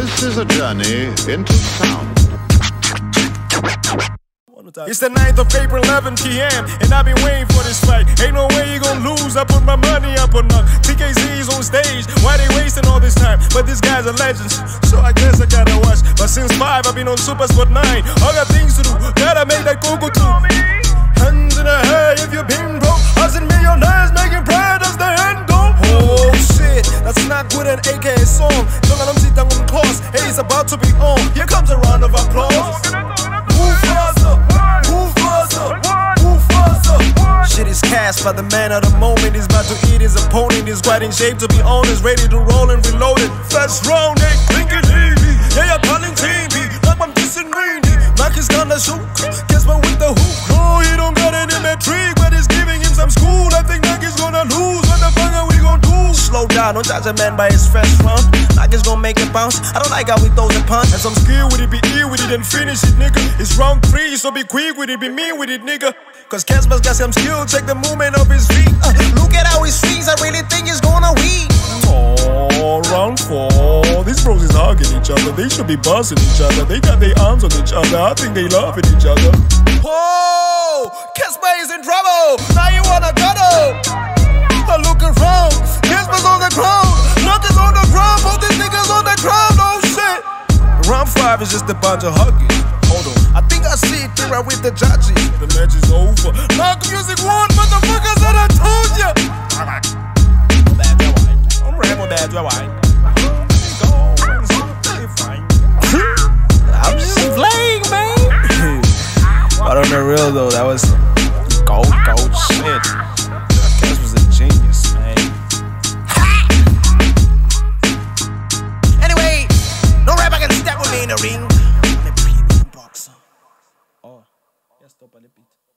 This is a journey into sound. It's the 9th of April, 11 p.m. And I've been waiting for this fight. Ain't no way you gon' lose. I put my money up on TKZ's on stage. Why they wasting all this time? But this guy's a legend, so I guess I gotta watch. But since 5, I've been on Super Sport 9. I got things to do, gotta make that cocoa too. Hands in the air if you've been broke. Hustling millionaires, making bread as the end goal. Oh shit, that's not good an AKA song. Don't let them sit down on the cross. Hey, it's about to be on. Here comes a round of applause. Shit is cast by the man of the moment. He's about to eat his opponent. He's quite in shape to be honest, ready to roll and reload it. First round, they thinking easy. Yeah, you're calling TV. Like I'm kissing Rainy. Mike is gonna shoot. Guess what with the hoop? No, he don't got any metric, but it's giving him some school. I think Mike is gonna lose. What the fuck are we gonna do? Slow down, don't judge a man by his first round. Mike is gonna make it bounce. I don't like how we throw the punch. And some skill with it, be ill with it, and finish it, nigga. It's round 3, so be quick with it, be mean with it, nigga. Cause Casper's got some skill, check the movement of his feet. Look at how he swings, I really think he's gonna win. Oh, round 4. These bros is hugging each other. They should be buzzing each other. They got their arms on each other. I think they loving each other. Whoa, Casper is in trouble. Now you wanna cuddle. I look around, Casper's on the ground. Nothing's on the ground, both these niggas on the ground. Oh shit. Round 5 is just a bunch of hugging. Hold on, I think I see it clear with the judges. The match is over. Knock music one, motherfuckers, and I told ya. I'm ready for that, I'm just playing, man. But on the real though, that was gold shit. That was a genius, man. Anyway, no rapper can step with me in the ring. Oh, ya stop, beat.